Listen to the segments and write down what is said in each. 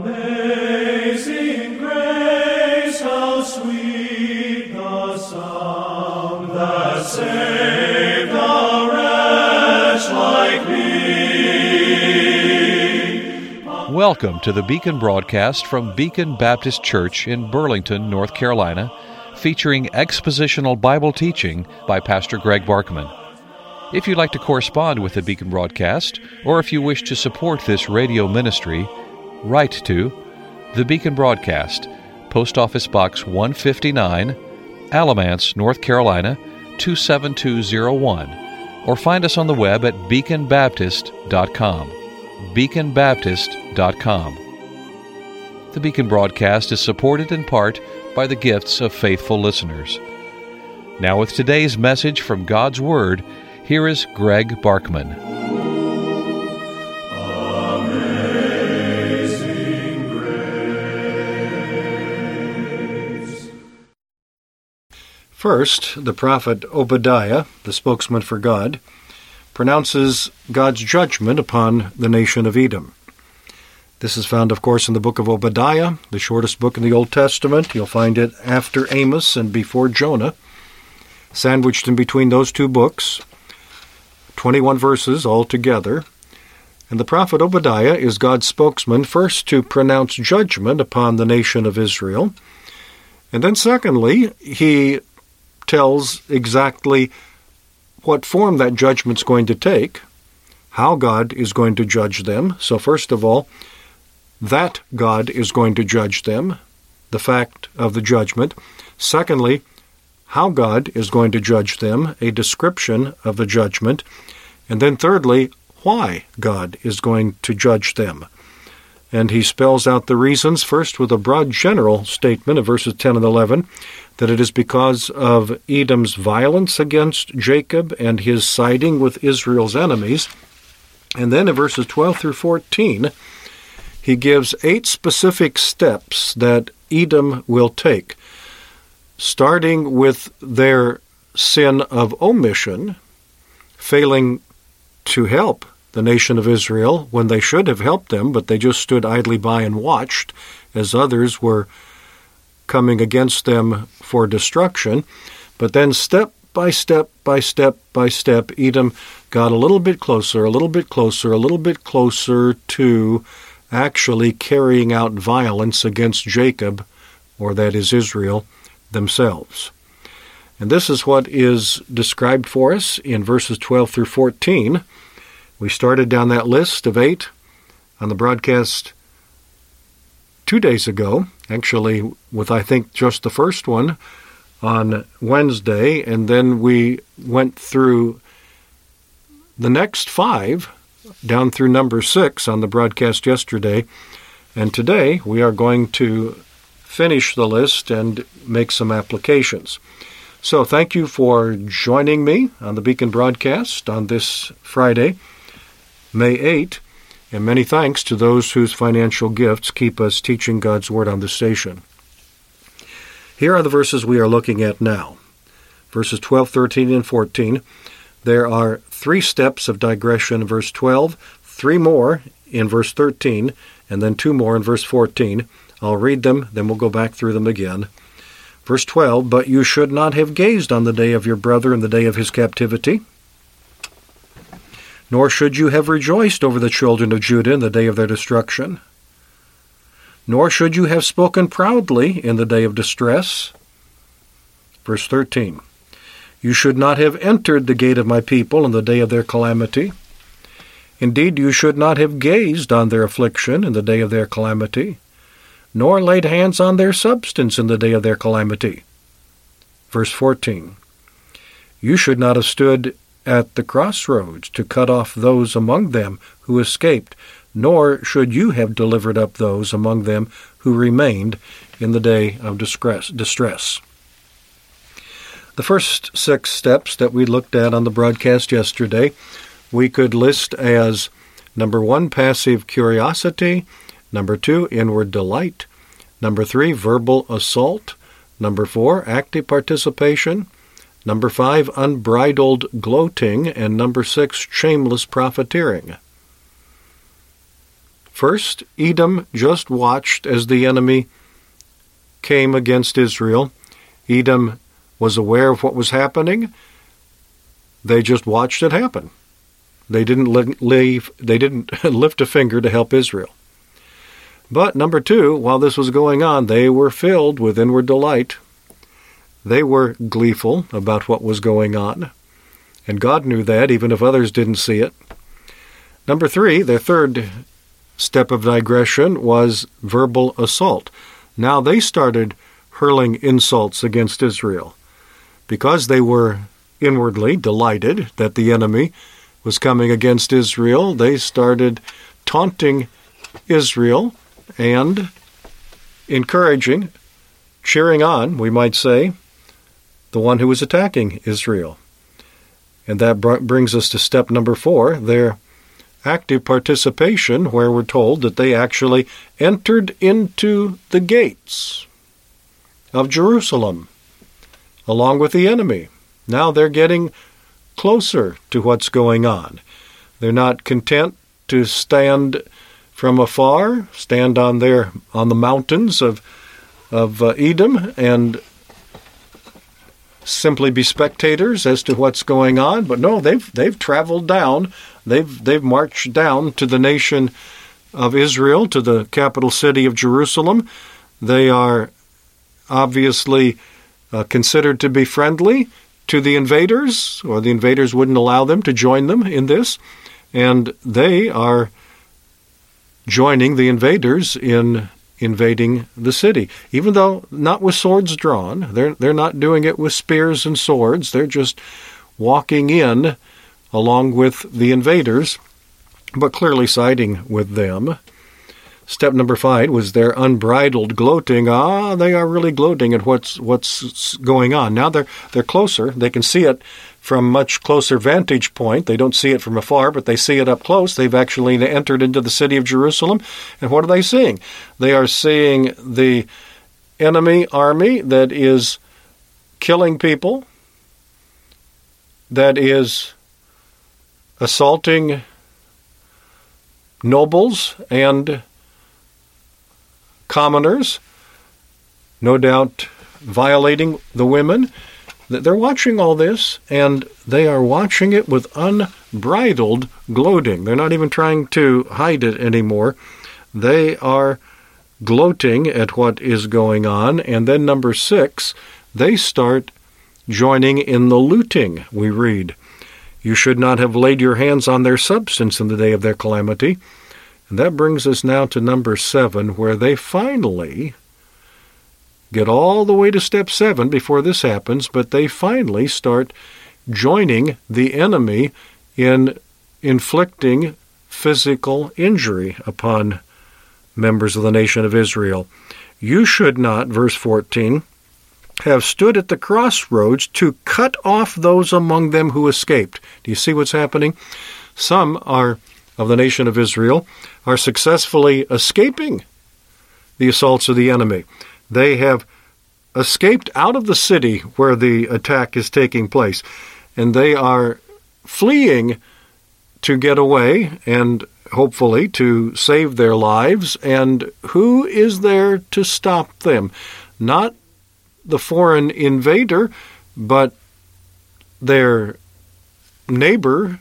Amazing grace, how sweet the sound that saved a wretch like me. Welcome to the Beacon broadcast from Beacon Baptist Church in Burlington, North Carolina, featuring expositional Bible teaching by Pastor Greg Barkman. If you'd like to correspond with the Beacon broadcast, or if you wish to support this radio ministry, write to the Beacon Broadcast, Post Office Box 159, Alamance, North Carolina 27201, or find us on the web at beaconbaptist.com. beaconbaptist.com. The Beacon broadcast is supported in part by the gifts of faithful listeners. Now with today's message from God's Word, here is Greg Barkman. Amazing grace. First, the prophet Obadiah, the spokesman for God, pronounces God's judgment upon the nation of Edom. This is found, of course, in the book of Obadiah, the shortest book in the Old Testament. You'll find it after Amos and before Jonah. Sandwiched in between those two books, 21 verses altogether. And the prophet Obadiah is God's spokesman, first to pronounce judgment upon the nation of Israel. And then secondly, he tells exactly what form that judgment's going to take, how God is going to judge them. So first of all, that God is going to judge them, the fact of the judgment. Secondly, how God is going to judge them, a description of the judgment. And then thirdly, why God is going to judge them. And he spells out the reasons, first with a broad general statement of verses 10 and 11, that it is because of Edom's violence against Jacob and his siding with Israel's enemies. And then in verses 12 through 14, he gives 8 specific steps that Edom will take, starting with their sin of omission, failing to help the nation of Israel when they should have helped them, but they just stood idly by and watched as others were coming against them for destruction. But then step by step by step by step, Edom got a little bit closer, a little bit closer, a little bit closer to actually carrying out violence against Jacob, or that is Israel, themselves. And this is what is described for us in verses 12 through 14. We started down that list of 8 on the broadcast 2 days ago, actually with I think just the first one on Wednesday, and then we went through the next 5 down through number 6 on the broadcast yesterday, and today we are going to finish the list and make some applications. So thank you for joining me on the Beacon broadcast on this Friday, May 8, and many thanks to those whose financial gifts keep us teaching God's Word on the station. Here are the verses we are looking at now. Verses 12, 13, and 14. There are 3 steps of digression in verse 12, 3 more in verse 13, and then 2 more in verse 14. I'll read them, then we'll go back through them again. Verse 12, but you should not have gazed on the day of your brother in the day of his captivity, nor should you have rejoiced over the children of Judah in the day of their destruction, nor should you have spoken proudly in the day of distress. Verse 13, you should not have entered the gate of my people in the day of their calamity. Indeed, you should not have gazed on their affliction in the day of their calamity, nor laid hands on their substance in the day of their calamity. Verse 14, you should not have stood at the crossroads to cut off those among them who escaped, nor should you have delivered up those among them who remained in the day of distress. The first 6 steps that we looked at on the broadcast yesterday, we could list as number 1, passive curiosity, number 2, inward delight, number 3, verbal assault, number 4, active participation, number 5, unbridled gloating, and number 6, shameless profiteering. First, Edom just watched as the enemy came against Israel. Edom was aware of what was happening. They just watched it happen. They didn't lift a finger to help Israel. But number two, while this was going on, they were filled with inward delight. They were gleeful about what was going on. And God knew that, even if others didn't see it. Number three, their third step of digression was verbal assault. Now they started hurling insults against Israel. Because they were inwardly delighted that the enemy was coming against Israel, they started taunting Israel and encouraging, cheering on, we might say, the one who was attacking Israel. And that brings us to step number 4, their active participation, where we're told that they actually entered into the gates of Jerusalem along with the enemy. Now they're getting closer to what's going on. They're not content to stand from afar, stand on the mountains of Edom and simply be spectators as to what's going on. But no, they've traveled down. They've marched down to the nation of Israel, to the capital city of Jerusalem. They are obviously considered to be friendly to the invaders, or the invaders wouldn't allow them to join them in this. And they are joining the invaders in invading the city, even though not with swords drawn. They're not doing it with spears and swords. They're just walking in along with the invaders, but clearly siding with them. Step number 5 was their unbridled gloating. They are really gloating at what's going on. Now they're closer. They can see it from much closer vantage point. They don't see it from afar, but they see it up close. They've actually entered into the city of Jerusalem. And what are they seeing? They are seeing the enemy army that is killing people, that is assaulting nobles and commoners, no doubt violating the women. They're watching all this, and they are watching it with unbridled gloating. They're not even trying to hide it anymore. They are gloating at what is going on. And then number 6, they start joining in the looting, we read. You should not have laid your hands on their substance in the day of their calamity. And that brings us now to number 7, where they finally get all the way to step 7 before this happens, but they finally start joining the enemy in inflicting physical injury upon members of the nation of Israel. You should not, verse 14, have stood at the crossroads to cut off those among them who escaped. Do you see what's happening? Some of the nation of Israel are successfully escaping the assaults of the enemy. They have escaped out of the city where the attack is taking place, and they are fleeing to get away and hopefully to save their lives. And who is there to stop them? Not the foreign invader, but their neighboring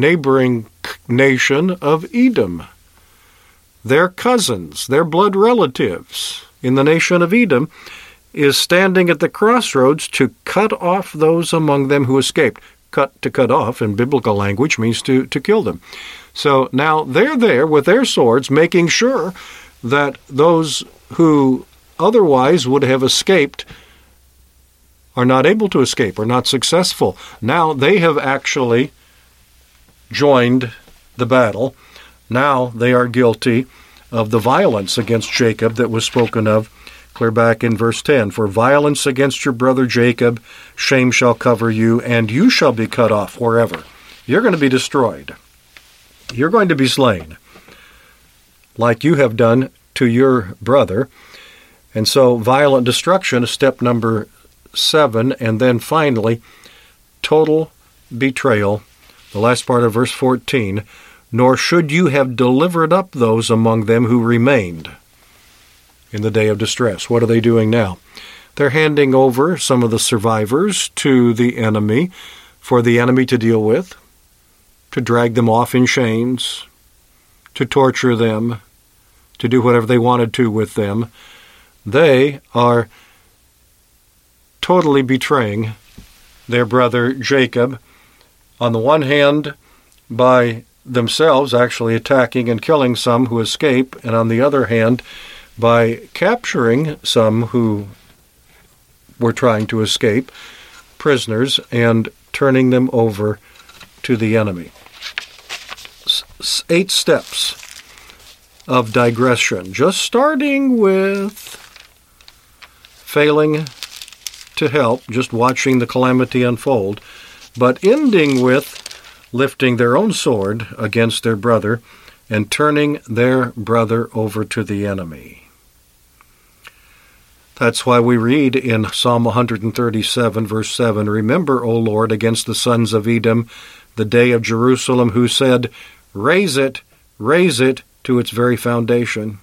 nation of Edom. Their cousins, their blood relatives in the nation of Edom is standing at the crossroads to cut off those among them who escaped. To cut off in biblical language means to kill them. So now they're there with their swords, making sure that those who otherwise would have escaped are not able to escape, are not successful. Now they have actually joined the battle. Now they are guilty of the violence against Jacob that was spoken of clear back in verse 10. For violence against your brother Jacob, shame shall cover you, and you shall be cut off wherever. You're going to be destroyed. You're going to be slain, like you have done to your brother. And so violent destruction is step number 7, and then finally, total betrayal. The last part of verse 14, nor should you have delivered up those among them who remained in the day of distress. What are they doing now? They're handing over some of the survivors to the enemy for the enemy to deal with, to drag them off in chains, to torture them, to do whatever they wanted to with them. They are totally betraying their brother Jacob, on the one hand by themselves actually attacking and killing some who escape, and on the other hand by capturing some who were trying to escape, prisoners, and turning them over to the enemy. 8 steps of digression, just starting with failing to help, just watching the calamity unfold, but ending with lifting their own sword against their brother and turning their brother over to the enemy. That's why we read in Psalm 137, verse 7, "Remember, O Lord, against the sons of Edom, the day of Jerusalem, who said, raise it to its very foundation."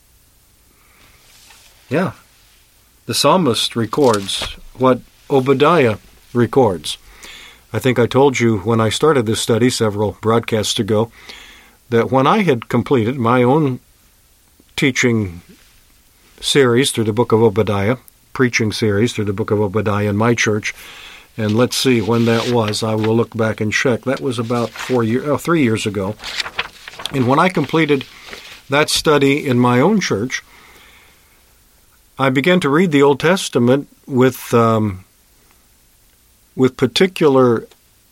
Yeah, the psalmist records what Obadiah records. I think I told you when I started this study several broadcasts ago that when I had completed my own teaching series through the book of Obadiah, preaching series through the book of Obadiah in my church, and let's see when that was. I will look back and check. That was about 3 years ago. And when I completed that study in my own church, I began to read the Old Testament with particular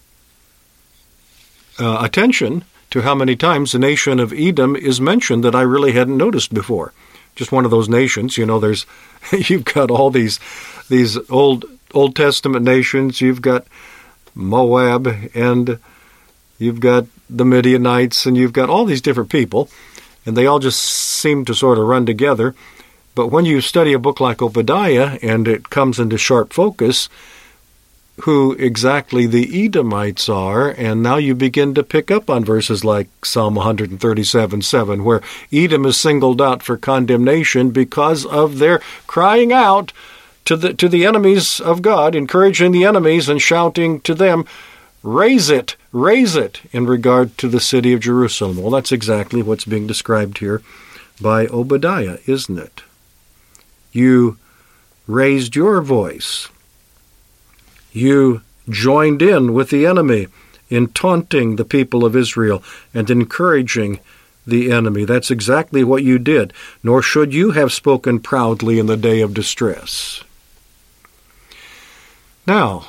attention to how many times the nation of Edom is mentioned that I really hadn't noticed before. Just one of those nations, there's you've got all these Old Testament nations. You've got Moab, and you've got the Midianites, and you've got all these different people, and they all just seem to sort of run together. But when you study a book like Obadiah, and it comes into sharp focus who exactly the Edomites are, and now you begin to pick up on verses like Psalm 137:7, where Edom is singled out for condemnation because of their crying out to the enemies of God, encouraging the enemies and shouting to them, raise it, in regard to the city of Jerusalem. Well, that's exactly what's being described here by Obadiah, isn't it? You raised your voice. You joined in with the enemy in taunting the people of Israel and encouraging the enemy. That's exactly what you did. Nor should you have spoken proudly in the day of distress. Now,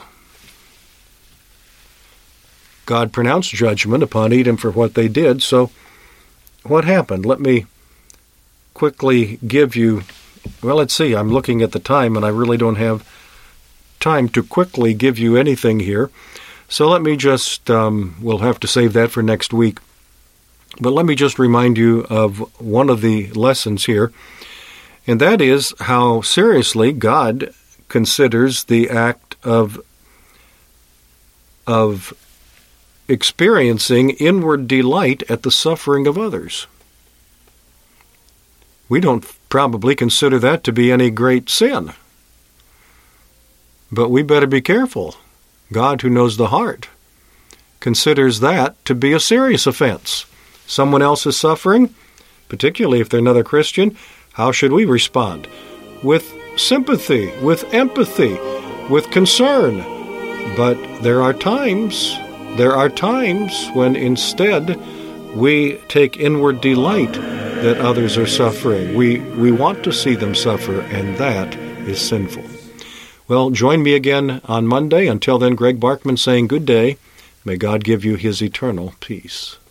God pronounced judgment upon Edom for what they did, so what happened? Let me quickly give you, let's see, I'm looking at the time and I really don't have time to quickly give you anything here. So let me just, we'll have to save that for next week. But let me just remind you of one of the lessons here, and that is how seriously God considers the act of experiencing inward delight at the suffering of others. We don't probably consider that to be any great sin. But we better be careful. God, who knows the heart, considers that to be a serious offense. Someone else is suffering, particularly if they're another Christian, how should we respond? With sympathy, with empathy, with concern. But there are times when instead we take inward delight that others are suffering. We want to see them suffer, and that is sinful. Well, join me again on Monday. Until then, Greg Barkman saying good day. May God give you his eternal peace.